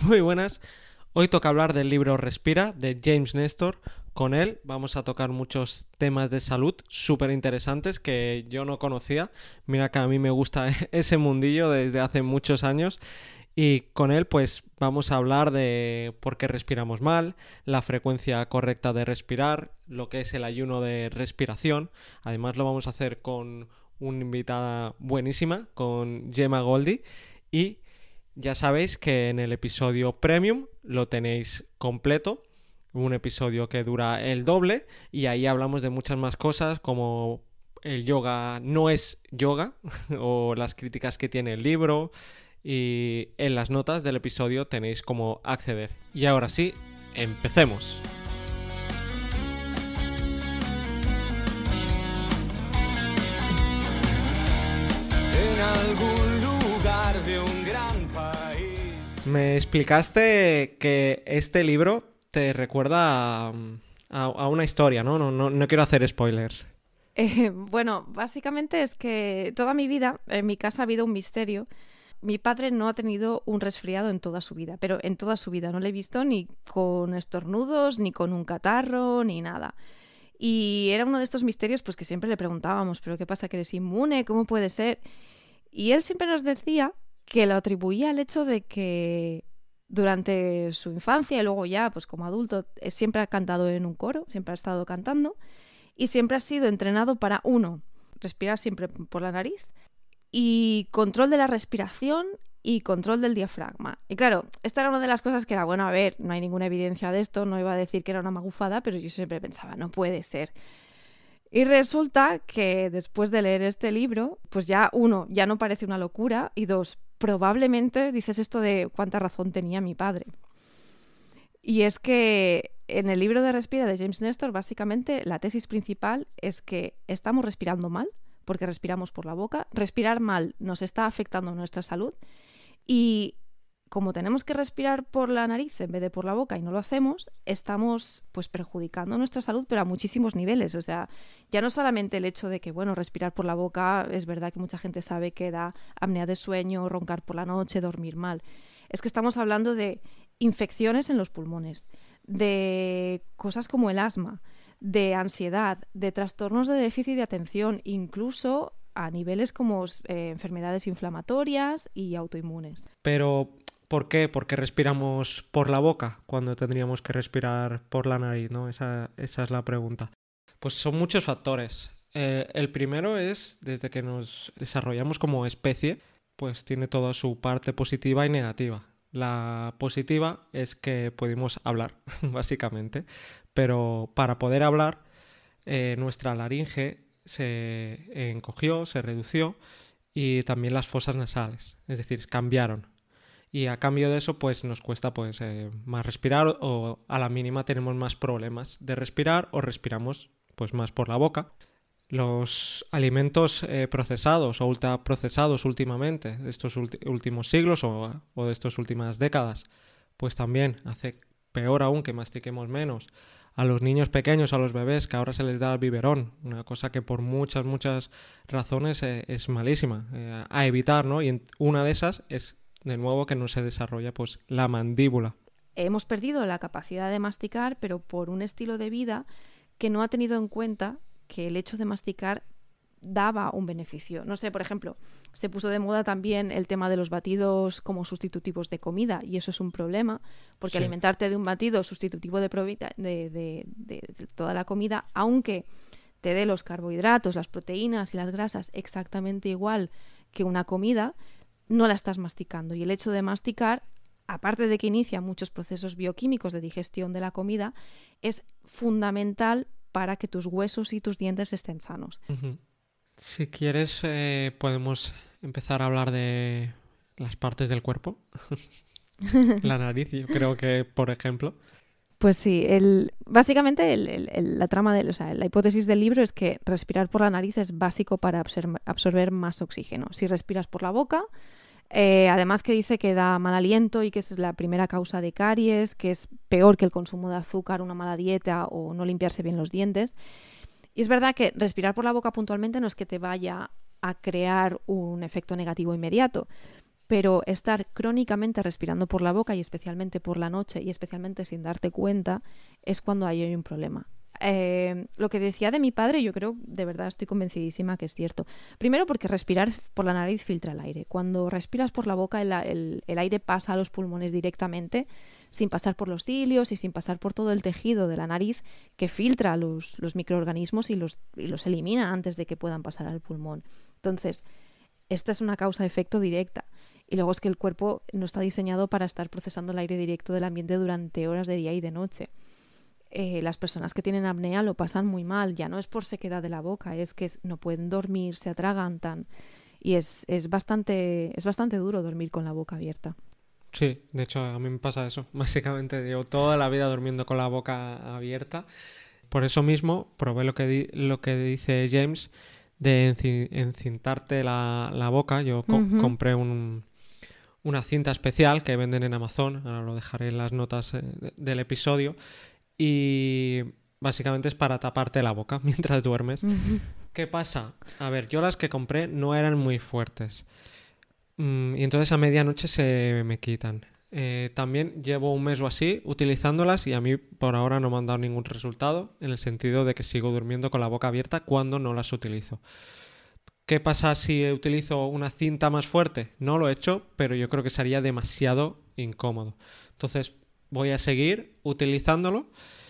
Muy buenas. Hoy toca hablar del libro Respira, de James Nestor. Con él vamos a tocar muchos temas de salud súper interesantes que yo no conocía. Mira que a mí me gusta ese mundillo desde hace muchos años. Y con él pues vamos a hablar de por qué respiramos mal, la frecuencia correcta de respirar, lo que es el ayuno de respiración. Además lo vamos a hacer con una invitada buenísima, con Gemma Goldi. Y ya sabéis que en el episodio Premium lo tenéis completo, un episodio que dura el doble y ahí hablamos de muchas más cosas como el yoga no es yoga o las críticas que tiene el libro, y en las notas del episodio tenéis cómo acceder. Y ahora sí, empecemos. En algún lugar de un gran país. Me explicaste que este libro te recuerda a una historia, ¿no? No quiero hacer spoilers. Bueno, básicamente es que toda mi vida en mi casa ha habido un misterio. Mi padre no ha tenido un resfriado en toda su vida, pero en toda su vida no le he visto ni con estornudos, ni con un catarro, ni nada. Y era uno de estos misterios pues que siempre le preguntábamos, ¿pero qué pasa, que eres inmune? ¿Cómo puede ser? Y él siempre nos decía que lo atribuía al hecho de que durante su infancia y luego ya pues como adulto siempre ha cantado en un coro, siempre ha estado cantando y siempre ha sido entrenado para, uno, respirar siempre por la nariz y control de la respiración y control del diafragma. Y claro, esta era una de las cosas que era, bueno, a ver, no hay ninguna evidencia de esto, no iba a decir que era una magufada, pero yo siempre pensaba, no puede ser. Y resulta que después de leer este libro, pues ya, uno, ya no parece una locura, y dos, probablemente dices esto de cuánta razón tenía mi padre. Y es que en el libro de Respira de James Nestor, básicamente la tesis principal es que estamos respirando mal, porque respiramos por la boca. Respirar mal nos está afectando nuestra salud y como tenemos que respirar por la nariz en vez de por la boca y no lo hacemos, estamos pues perjudicando nuestra salud, pero a muchísimos niveles. O sea, ya no solamente el hecho de que, bueno, respirar por la boca, es verdad que mucha gente sabe que da apnea de sueño, roncar por la noche, dormir mal. Es que estamos hablando de infecciones en los pulmones, de cosas como el asma, de ansiedad, de trastornos de déficit de atención, incluso a niveles como enfermedades inflamatorias y autoinmunes. Pero, ¿por qué? ¿Por qué respiramos por la boca cuando tendríamos que respirar por la nariz, ¿no? Esa es la pregunta. Pues son muchos factores. El primero es, desde que nos desarrollamos como especie, pues tiene toda su parte positiva y negativa. La positiva es que pudimos hablar, básicamente, pero para poder hablar, nuestra laringe se encogió, se redució y también las fosas nasales, es decir, cambiaron. Y a cambio de eso, pues nos cuesta más respirar o a la mínima tenemos más problemas de respirar o respiramos pues más por la boca. Los alimentos procesados o ultraprocesados últimamente, de estos últimos siglos o de estas últimas décadas, pues también hace peor aún que mastiquemos menos. A los niños pequeños, a los bebés, que ahora se les da el biberón, una cosa que por muchas razones es malísima, a evitar, ¿no? Y una de esas es, de nuevo, que no se desarrolla pues la mandíbula. Hemos perdido la capacidad de masticar, pero por un estilo de vida que no ha tenido en cuenta que el hecho de masticar daba un beneficio. No sé, por ejemplo, se puso de moda también el tema de los batidos como sustitutivos de comida y eso es un problema porque Sí. Alimentarte de un batido sustitutivo de toda la comida, aunque te dé los carbohidratos, las proteínas y las grasas exactamente igual que una comida, no la estás masticando. Y el hecho de masticar, aparte de que inicia muchos procesos bioquímicos de digestión de la comida, es fundamental para que tus huesos y tus dientes estén sanos. Uh-huh. Si quieres, podemos empezar a hablar de las partes del cuerpo. La nariz, yo creo que, por ejemplo. Pues sí, básicamente la trama la hipótesis del libro es que respirar por la nariz es básico para absorber más oxígeno. Si respiras por la boca, además que dice que da mal aliento y que es la primera causa de caries, que es peor que el consumo de azúcar, una mala dieta o no limpiarse bien los dientes. Y es verdad que respirar por la boca puntualmente no es que te vaya a crear un efecto negativo inmediato, pero estar crónicamente respirando por la boca y especialmente por la noche y especialmente sin darte cuenta es cuando hay un problema. Lo que decía de mi padre, yo creo, de verdad estoy convencidísima que es cierto. Primero porque respirar por la nariz filtra el aire. Cuando respiras por la boca el aire pasa a los pulmones directamente sin pasar por los cilios y sin pasar por todo el tejido de la nariz que filtra los microorganismos y los elimina antes de que puedan pasar al pulmón. Entonces, esta es una causa-efecto directa. Y luego es que el cuerpo no está diseñado para estar procesando el aire directo del ambiente durante horas de día y de noche. Las personas que tienen apnea lo pasan muy mal, ya no es por sequedad de la boca, es que no pueden dormir, se atragantan y es bastante duro dormir con la boca abierta. Sí, de hecho a mí me pasa eso. Básicamente llevo toda la vida durmiendo con la boca abierta. Por eso mismo probé lo que dice James de encintarte la boca. Yo compré una cinta especial que venden en Amazon, ahora lo dejaré en las notas del episodio, y básicamente es para taparte la boca mientras duermes. ¿Qué pasa? A ver, yo las que compré no eran muy fuertes. Y entonces a medianoche se me quitan. También llevo un mes o así utilizándolas y a mí por ahora no me han dado ningún resultado, en el sentido de que sigo durmiendo con la boca abierta cuando no las utilizo. ¿Qué pasa si utilizo una cinta más fuerte? No lo he hecho, pero yo creo que sería demasiado incómodo. Entonces voy a seguir utilizándolo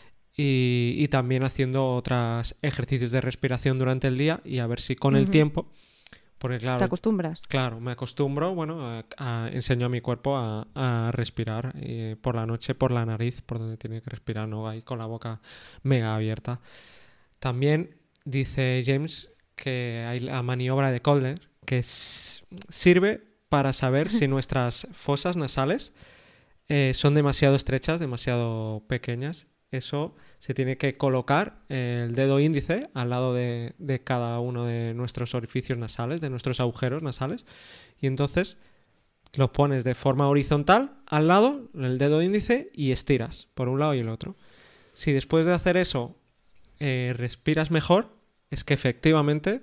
y también haciendo otros ejercicios de respiración durante el día y a ver si con el tiempo... Porque, claro, ¿te acostumbras? Claro, me acostumbro, enseño a mi cuerpo a respirar por la noche, por la nariz, por donde tiene que respirar, no ahí con la boca mega abierta. También dice James que hay la maniobra de Kohler, que sirve para saber si nuestras fosas nasales son demasiado estrechas, demasiado pequeñas. Eso se tiene que colocar el dedo índice al lado de cada uno de nuestros orificios nasales, de nuestros agujeros nasales, y entonces lo pones de forma horizontal al lado, el dedo índice, y estiras por un lado y el otro. Si después de hacer eso respiras mejor, es que efectivamente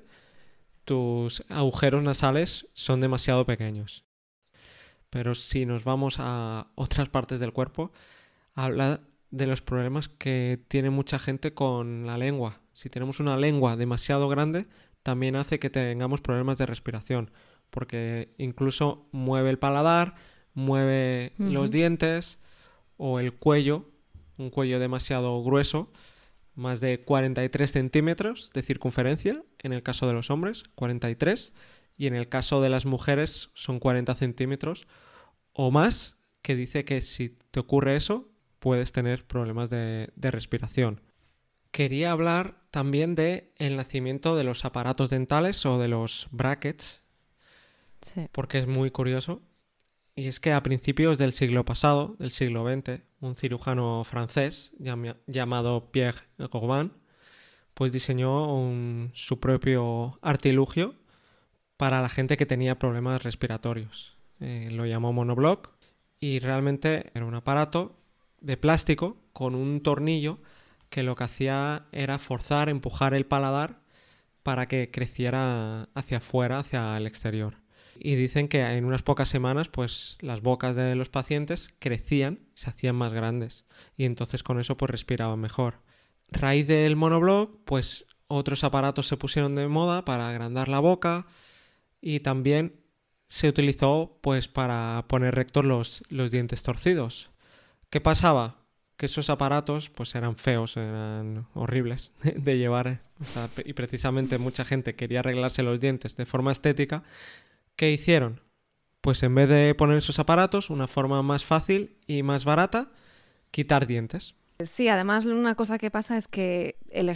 tus agujeros nasales son demasiado pequeños. Pero si nos vamos a otras partes del cuerpo, habla de los problemas que tiene mucha gente con la lengua. Si tenemos una lengua demasiado grande, también hace que tengamos problemas de respiración, porque incluso mueve el paladar, mueve los dientes o el cuello, un cuello demasiado grueso, más de 43 centímetros de circunferencia, en el caso de los hombres, 43, y en el caso de las mujeres son 40 centímetros o más, que dice que si te ocurre eso, puedes tener problemas de respiración. Quería hablar también del nacimiento de los aparatos dentales o de los brackets, sí, porque es muy curioso. Y es que a principios del siglo pasado, del siglo XX, un cirujano francés llamado Pierre Robin, pues diseñó su propio artilugio para la gente que tenía problemas respiratorios. Lo llamó monobloc y realmente era un aparato de plástico con un tornillo que lo que hacía era forzar, empujar el paladar para que creciera hacia afuera, hacia el exterior. Y dicen que en unas pocas semanas pues las bocas de los pacientes crecían, se hacían más grandes y entonces con eso pues respiraban mejor. Raíz del monobloc, pues otros aparatos se pusieron de moda para agrandar la boca y también se utilizó pues para poner rectos los dientes torcidos. ¿Qué pasaba? Que esos aparatos pues eran feos, eran horribles de llevar, y precisamente mucha gente quería arreglarse los dientes de forma estética. ¿Qué hicieron? Pues en vez de poner esos aparatos, una forma más fácil y más barata, quitar dientes. Sí, además una cosa que pasa es que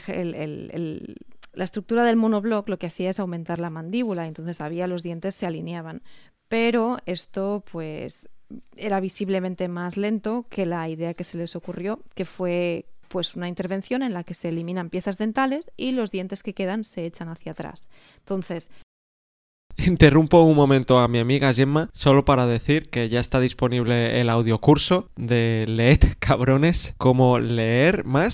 la estructura del monobloc lo que hacía es aumentar la mandíbula, entonces los dientes se alineaban. Pero esto pues era visiblemente más lento que la idea que se les ocurrió, que fue pues una intervención en la que se eliminan piezas dentales y los dientes que quedan se echan hacia atrás. Entonces, interrumpo un momento a mi amiga Gemma solo para decir que ya está disponible el audiocurso de Leed Cabrones, cómo leer más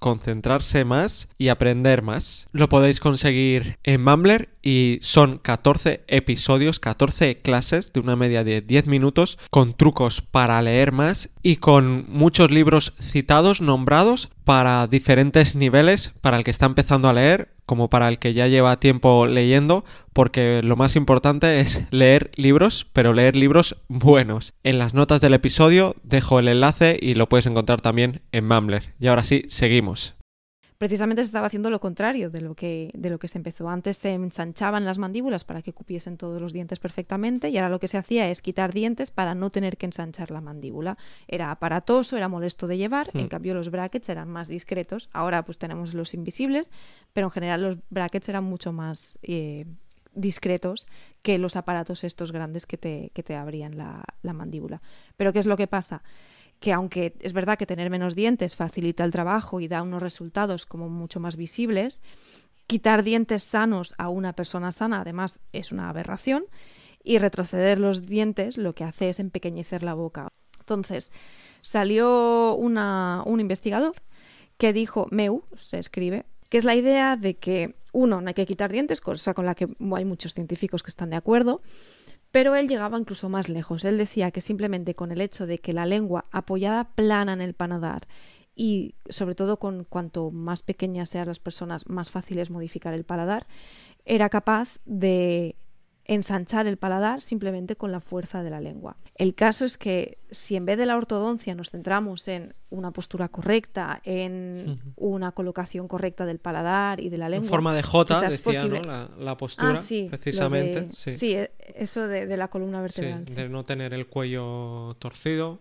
concentrarse más y aprender más. Lo podéis conseguir en Mumbler y son 14 episodios, 14 clases de una media de 10 minutos con trucos para leer más y con muchos libros citados, nombrados para diferentes niveles, para el que está empezando a leer como para el que ya lleva tiempo leyendo, porque lo más importante es leer libros, pero leer libros buenos. En las notas del episodio dejo el enlace y lo puedes encontrar también en Mumbler. Y ahora sí, seguimos. Precisamente se estaba haciendo lo contrario de lo que se empezó. Antes se ensanchaban las mandíbulas para que cupiesen todos los dientes perfectamente y ahora lo que se hacía es quitar dientes para no tener que ensanchar la mandíbula. Era aparatoso, era molesto de llevar, en cambio los brackets eran más discretos. Ahora pues tenemos los invisibles, pero en general los brackets eran mucho más discretos que los aparatos estos grandes que te abrían la mandíbula. Pero ¿qué es lo que pasa? Que aunque es verdad que tener menos dientes facilita el trabajo y da unos resultados como mucho más visibles, quitar dientes sanos a una persona sana además es una aberración y retroceder los dientes lo que hace es empequeñecer la boca. Entonces salió un investigador que dijo, MEU, se escribe, que es la idea de que, uno, no hay que quitar dientes, cosa con la que hay muchos científicos que están de acuerdo, pero él llegaba incluso más lejos. Él decía que simplemente con el hecho de que la lengua apoyada plana en el paladar y sobre todo con cuanto más pequeñas sean las personas, más fácil es modificar el paladar, era capaz de ensanchar el paladar simplemente con la fuerza de la lengua. El caso es que si en vez de la ortodoncia nos centramos en una postura correcta, en una colocación correcta del paladar y de la lengua... En forma de J, decía, posible... ¿no? La postura, sí, precisamente. Sí, eso de la columna vertebral. Sí, de no tener el cuello torcido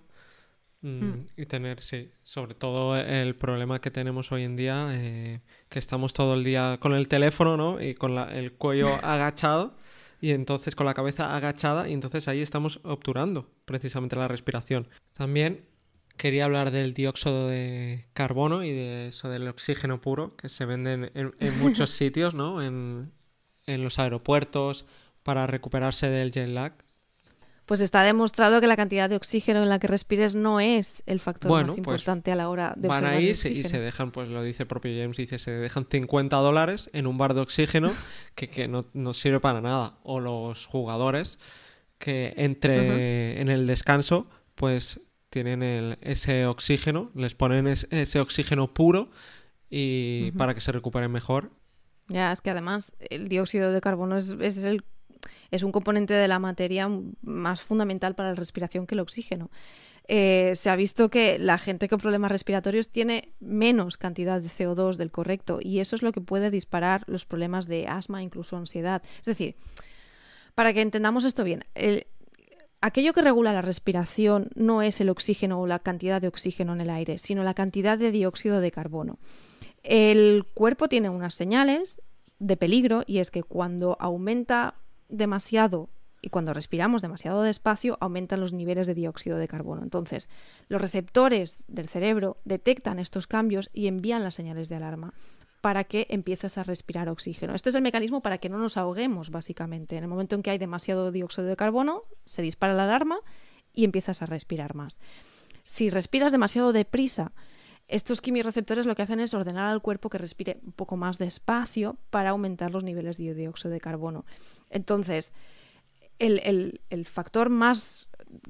y tener, sobre todo el problema que tenemos hoy en día, que estamos todo el día con el teléfono, ¿no? Y con el cuello agachado. Y entonces con la cabeza agachada y entonces ahí estamos obturando precisamente la respiración. También quería hablar del dióxido de carbono y de eso del oxígeno puro que se venden en muchos sitios, ¿no? En los aeropuertos para recuperarse del jet lag. Pues está demostrado que la cantidad de oxígeno en la que respires no es el factor más importante a la hora de van observar ahí el oxígeno. Y se dejan, pues lo dice el propio James, dice, se dejan $50 en un bar de oxígeno que no sirve para nada. O los jugadores que en el descanso pues tienen ese oxígeno, les ponen ese oxígeno puro y para que se recuperen mejor. Ya, es que además el dióxido de carbono es un componente de la materia más fundamental para la respiración que el oxígeno. Se ha visto que la gente con problemas respiratorios tiene menos cantidad de CO2 del correcto y eso es lo que puede disparar los problemas de asma, incluso ansiedad. Es decir, para que entendamos esto bien, aquello que regula la respiración no es el oxígeno o la cantidad de oxígeno en el aire, sino la cantidad de dióxido de carbono. El cuerpo tiene unas señales de peligro y es que cuando aumenta demasiado y cuando respiramos demasiado despacio aumentan los niveles de dióxido de carbono. Entonces, los receptores del cerebro detectan estos cambios y envían las señales de alarma para que empieces a respirar oxígeno. Este es el mecanismo para que no nos ahoguemos, básicamente. En el momento en que hay demasiado dióxido de carbono, se dispara la alarma y empiezas a respirar más. Si respiras demasiado deprisa, estos quimiorreceptores lo que hacen es ordenar al cuerpo que respire un poco más despacio para aumentar los niveles de dióxido de carbono. Entonces, el factor más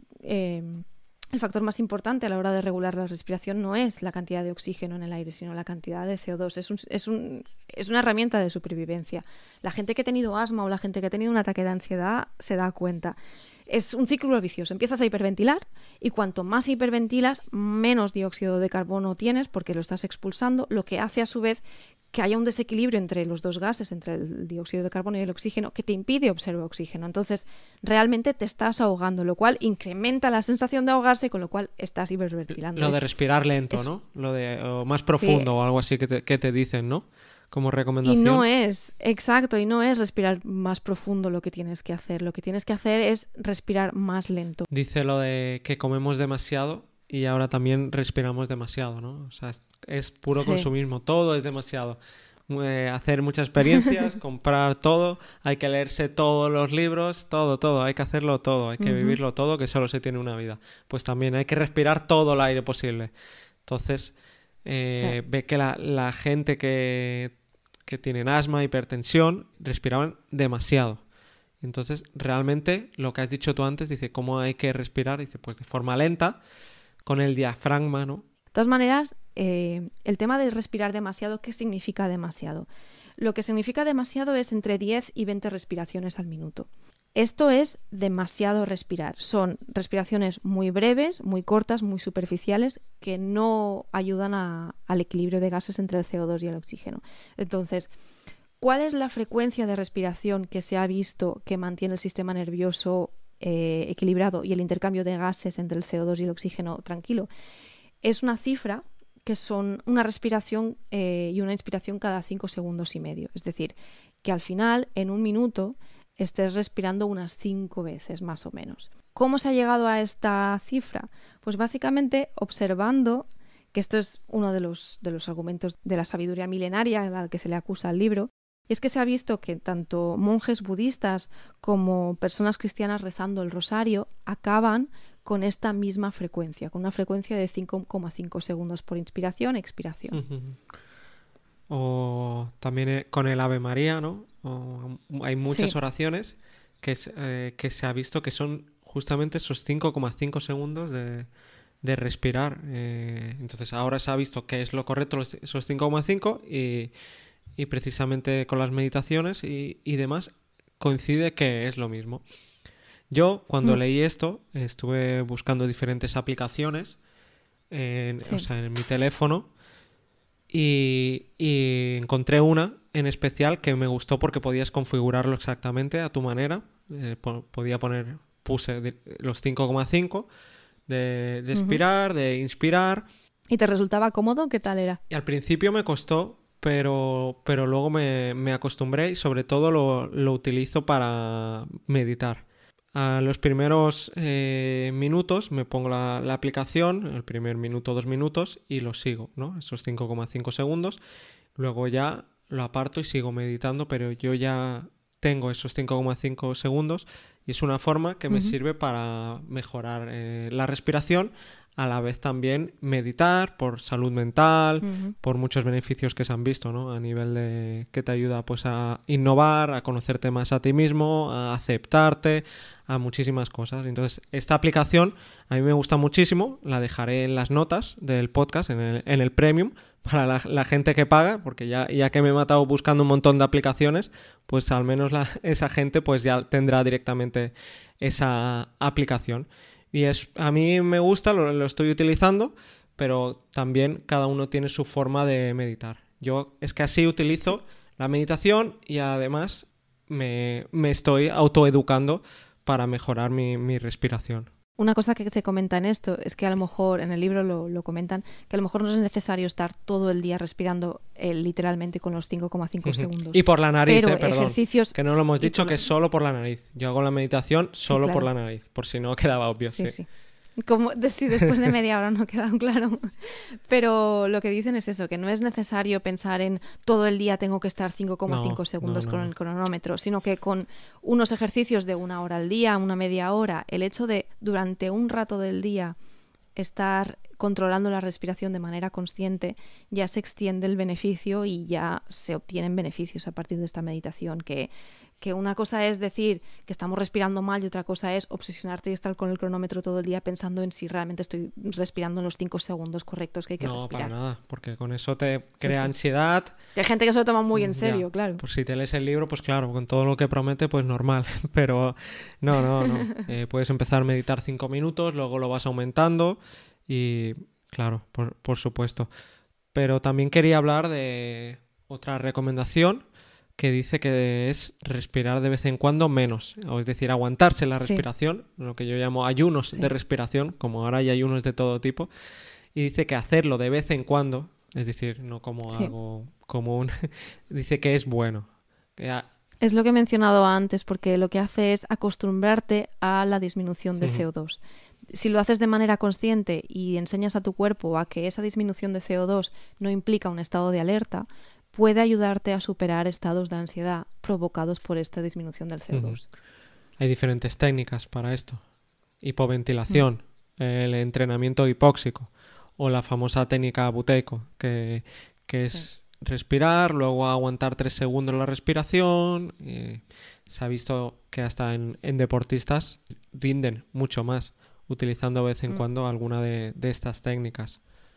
importante a la hora de regular la respiración no es la cantidad de oxígeno en el aire, sino la cantidad de CO2. Es una herramienta de supervivencia. La gente que ha tenido asma o la gente que ha tenido un ataque de ansiedad se da cuenta. Es un círculo vicioso. Empiezas a hiperventilar y cuanto más hiperventilas, menos dióxido de carbono tienes porque lo estás expulsando, lo que hace a su vez que haya un desequilibrio entre los dos gases, entre el dióxido de carbono y el oxígeno, que te impide observar oxígeno. Entonces, realmente te estás ahogando, lo cual incrementa la sensación de ahogarse, con lo cual estás hiperventilando. Lo de respirar lento, ¿no? Lo de más profundo o algo así que te dicen, ¿no? Como recomendación. Y no es respirar más profundo lo que tienes que hacer. Lo que tienes que hacer es respirar más lento. Dice lo de que comemos demasiado y ahora también respiramos demasiado, ¿no? O sea, es puro consumismo, todo es demasiado. Hacer muchas experiencias, comprar todo, hay que leerse todos los libros, todo, hay que hacerlo todo, hay que vivirlo todo, que solo se tiene una vida. Pues también hay que respirar todo el aire posible. Entonces, ve que la gente que tienen asma, hipertensión, respiraban demasiado. Entonces, realmente, lo que has dicho tú antes, dice, ¿cómo hay que respirar? Dice, pues de forma lenta, con el diafragma, ¿no? De todas maneras, el tema de respirar demasiado, ¿qué significa demasiado? Lo que significa demasiado es entre 10 y 20 respiraciones al minuto. Esto es demasiado respirar. Son respiraciones muy breves, muy cortas, muy superficiales, que no ayudan al equilibrio de gases entre el CO2 y el oxígeno. Entonces, ¿cuál es la frecuencia de respiración que se ha visto que mantiene el sistema nervioso equilibrado y el intercambio de gases entre el CO2 y el oxígeno tranquilo? Es una cifra que son una respiración y una inspiración cada 5 segundos y medio. Es decir, que al final, en un minuto, estés respirando unas 5 veces más o menos. ¿Cómo se ha llegado a esta cifra? Pues básicamente observando, que esto es uno de los argumentos de la sabiduría milenaria al que se le acusa al libro, y es que se ha visto que tanto monjes budistas como personas cristianas rezando el rosario acaban con esta misma frecuencia, con una frecuencia de 5,5 segundos por inspiración, expiración. O también con el Ave María, ¿no? Hay muchas oraciones que se ha visto que son justamente esos 5,5 segundos de respirar. Entonces ahora se ha visto que es lo correcto esos 5,5 y precisamente con las meditaciones y demás coincide que es lo mismo. Yo cuando leí esto estuve buscando diferentes aplicaciones o sea, en mi teléfono y encontré una en especial que me gustó porque podías configurarlo exactamente a tu manera. Puse los 5,5 de expirar, de inspirar. ¿Y te resultaba cómodo? ¿Qué tal era? Y al principio me costó, pero luego me acostumbré y sobre todo lo utilizo para meditar. A los primeros minutos me pongo la aplicación, el primer minuto, 2 minutos, y lo sigo, ¿no? Esos 5,5 segundos. Luego ya lo aparto y sigo meditando, pero yo ya tengo esos 5,5 segundos y es una forma que me sirve para mejorar la respiración, a la vez también meditar por salud mental, por muchos beneficios que se han visto, ¿no? A nivel de que te ayuda pues a innovar, a conocerte más a ti mismo, a aceptarte, a muchísimas cosas. Entonces, esta aplicación a mí me gusta muchísimo, la dejaré en las notas del podcast, en el Premium, para la gente que paga, porque ya que me he matado buscando un montón de aplicaciones, pues al menos esa gente pues ya tendrá directamente esa aplicación. Y a mí me gusta, lo estoy utilizando, pero también cada uno tiene su forma de meditar. Yo es que así utilizo la meditación y además me estoy autoeducando para mejorar mi respiración. Una cosa que se comenta en esto es que a lo mejor, en el libro lo comentan, que a lo mejor no es necesario estar todo el día respirando literalmente con los 5,5 segundos. Y por la nariz, pero perdón, ejercicios... que no lo hemos dicho, que es solo por la nariz. Yo hago la meditación solo por la nariz, por si no quedaba obvio. Sí. Como si después de media hora no queda claro. Pero lo que dicen es eso, que no es necesario pensar en todo el día tengo que estar 5,5 segundos con el cronómetro, sino que con unos ejercicios de 1 hora al día, una media hora, el hecho de durante un rato del día estar controlando la respiración de manera consciente, ya se extiende el beneficio y ya se obtienen beneficios a partir de esta meditación, que una cosa es decir que estamos respirando mal y otra cosa es obsesionarte y estar con el cronómetro todo el día pensando en si realmente estoy respirando en los 5 segundos correctos que hay que respirar. No, para nada, porque con eso te crea ansiedad. Hay gente que se lo toma muy en serio, claro. Pues si te lees el libro, pues claro, con todo lo que promete, pues normal. Pero no. Puedes empezar a meditar 5 minutos, luego lo vas aumentando y claro, por supuesto. Pero también quería hablar de otra recomendación que dice que es respirar de vez en cuando menos, o es decir, aguantarse la respiración, lo que yo llamo ayunos de respiración, como ahora hay ayunos de todo tipo, y dice que hacerlo de vez en cuando, es decir, no como algo común, dice que es bueno. Es lo que he mencionado antes, porque lo que hace es acostumbrarte a la disminución de CO2. Si lo haces de manera consciente y enseñas a tu cuerpo a que esa disminución de CO2 no implica un estado de alerta, puede ayudarte a superar estados de ansiedad provocados por esta disminución del CO2. Hay diferentes técnicas para esto. Hipoventilación, el entrenamiento hipóxico o la famosa técnica Buteyko, que es respirar, luego aguantar 3 segundos la respiración. Se ha visto que hasta en deportistas rinden mucho más utilizando de vez en cuando alguna de estas técnicas.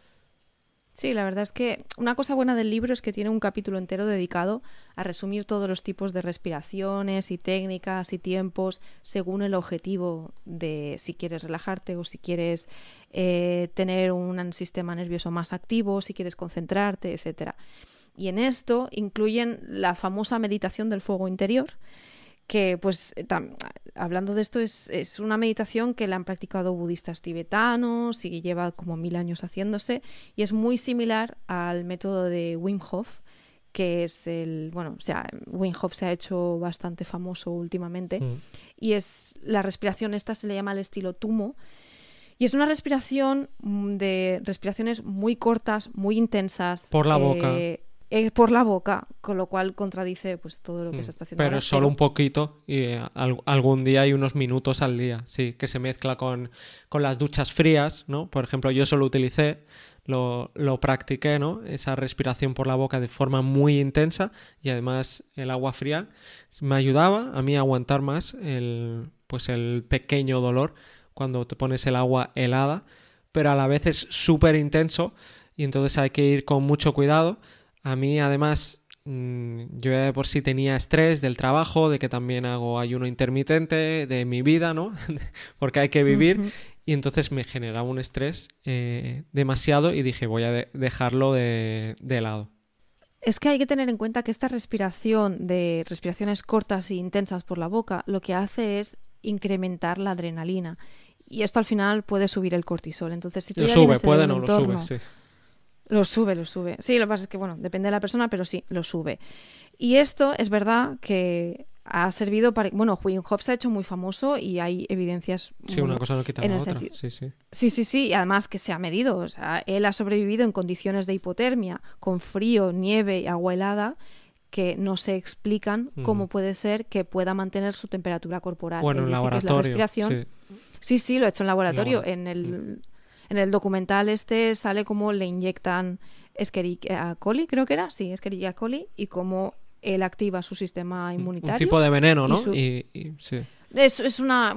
Sí, la verdad es que una cosa buena del libro es que tiene un capítulo entero dedicado a resumir todos los tipos de respiraciones y técnicas y tiempos según el objetivo de si quieres relajarte o si quieres tener un sistema nervioso más activo, si quieres concentrarte, etcétera. Y en esto incluyen la famosa meditación del fuego interior, que pues hablando de esto es una meditación que la han practicado budistas tibetanos y lleva como 1000 años haciéndose, y es muy similar al método de Wim Hof, que es Wim Hof se ha hecho bastante famoso últimamente, y es la respiración esta se le llama el estilo Tumo, y es una respiración de respiraciones muy cortas, muy intensas. Por la boca. Por la boca, con lo cual contradice pues todo lo que se está haciendo pero ahora, solo un poquito y algún día hay unos minutos al día, sí, que se mezcla con las duchas frías, ¿no? Por ejemplo, yo solo utilicé, lo practiqué, ¿no? Esa respiración por la boca de forma muy intensa, y además el agua fría me ayudaba a mí a aguantar más el pequeño dolor cuando te pones el agua helada, pero a la vez es súper intenso y entonces hay que ir con mucho cuidado. A mí, además, yo ya de por sí tenía estrés del trabajo, de que también hago ayuno intermitente, de mi vida, ¿no? Porque hay que vivir. Y entonces me generaba un estrés demasiado y dije, voy a dejarlo de lado. Es que hay que tener en cuenta que esta respiración de respiraciones cortas e intensas por la boca lo que hace es incrementar la adrenalina. Y esto al final puede subir el cortisol. Entonces, si tú lo ya sube, vienes de puede un no, entorno, lo sube, sí. Lo sube. Sí, lo que pasa es que, bueno, depende de la persona, pero sí, lo sube. Y esto es verdad que ha servido para... Bueno, Wim Hof se ha hecho muy famoso y hay evidencias... Sí, una cosa no quita la otra. Sí. Y además que se ha medido. O sea, él ha sobrevivido en condiciones de hipotermia, con frío, nieve y agua helada, que no se explican cómo puede ser que pueda mantener su temperatura corporal. Bueno, él en dice laboratorio. Que es la respiración... Sí, lo ha hecho en laboratorio. En el documental sale como le inyectan Escherichia coli, creo que era, sí, Escherichia coli, y cómo él activa su sistema inmunitario. Un tipo de veneno, ¿no? Sí. Es una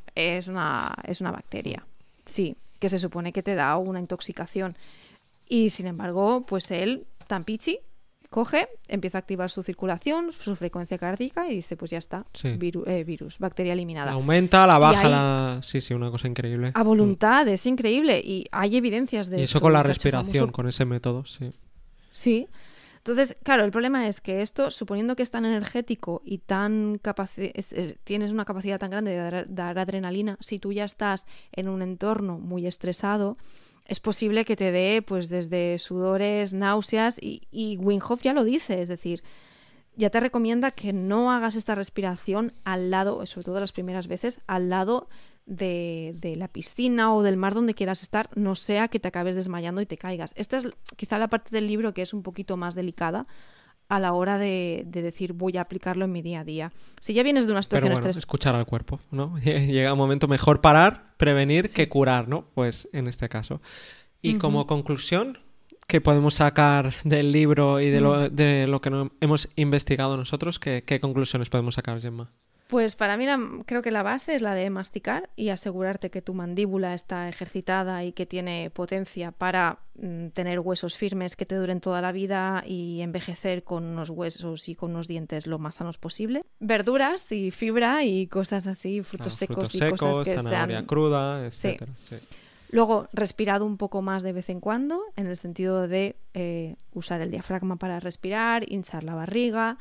bacteria, sí, que se supone que te da una intoxicación. Y sin embargo, pues él, tan pichi, coge, empieza a activar su circulación, su frecuencia cardíaca y dice, pues ya está, virus, bacteria eliminada. La aumenta, la baja, Sí, una cosa increíble. A voluntad, es increíble. Y hay evidencias de esto. Y eso con la respiración, con ese método, sí. Sí. Entonces, claro, el problema es que esto, suponiendo que es tan energético y tan tienes una capacidad tan grande de dar adrenalina, si tú ya estás en un entorno muy estresado, es posible que te dé pues desde sudores, náuseas y Wim Hof ya lo dice, es decir, ya te recomienda que no hagas esta respiración al lado, sobre todo las primeras veces, al lado de la piscina o del mar donde quieras estar, no sea que te acabes desmayando y te caigas. Esta es quizá la parte del libro que es un poquito más delicada a la hora de decir voy a aplicarlo en mi día a día. Si ya vienes de una situación estresante... escuchar al cuerpo, ¿no? Llega un momento mejor parar, prevenir que curar, ¿no? Pues en este caso. Y como conclusión, ¿qué podemos sacar del libro y de lo que hemos investigado nosotros? ¿Qué conclusiones podemos sacar, Gemma? Pues para mí creo que la base es la de masticar y asegurarte que tu mandíbula está ejercitada y que tiene potencia para tener huesos firmes que te duren toda la vida y envejecer con unos huesos y con unos dientes lo más sanos posible. Verduras y fibra y cosas así, frutos secos y cosas que zanahoria cruda, etcétera. Sí. Luego, respirado un poco más de vez en cuando, en el sentido de usar el diafragma para respirar, hinchar la barriga,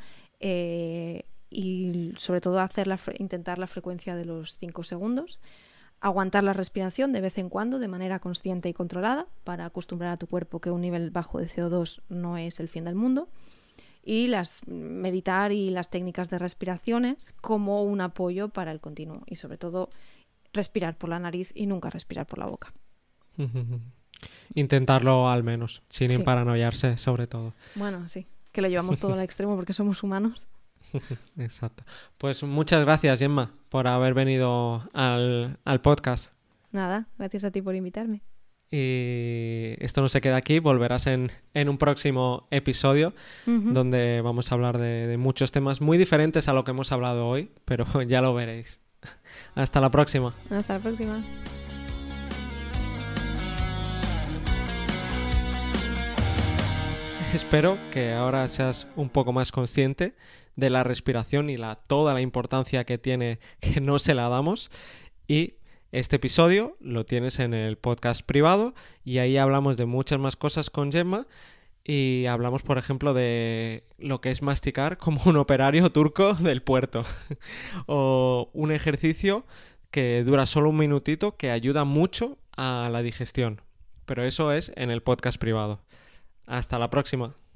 y sobre todo intentar la frecuencia de los 5 segundos, aguantar la respiración de vez en cuando de manera consciente y controlada para acostumbrar a tu cuerpo que un nivel bajo de CO2 no es el fin del mundo, y meditar y las técnicas de respiraciones como un apoyo para el continuo, y sobre todo respirar por la nariz y nunca respirar por la boca. Intentarlo al menos, sin paranoiarse sobre todo. Bueno, sí, que lo llevamos todo al extremo porque somos humanos. Exacto. Pues muchas gracias, Gemma, por haber venido al podcast. Nada, gracias a ti por invitarme. Y esto no se queda aquí, volverás en un próximo episodio donde vamos a hablar de muchos temas muy diferentes a lo que hemos hablado hoy, pero ya lo veréis. Hasta la próxima. Hasta la próxima. Espero que ahora seas un poco más consciente de la respiración y toda la importancia que tiene, que no se la damos. Y este episodio lo tienes en el podcast privado y ahí hablamos de muchas más cosas con Gemma y hablamos, por ejemplo, de lo que es masticar como un operario turco del puerto o un ejercicio que dura solo un minutito que ayuda mucho a la digestión. Pero eso es en el podcast privado. Hasta la próxima.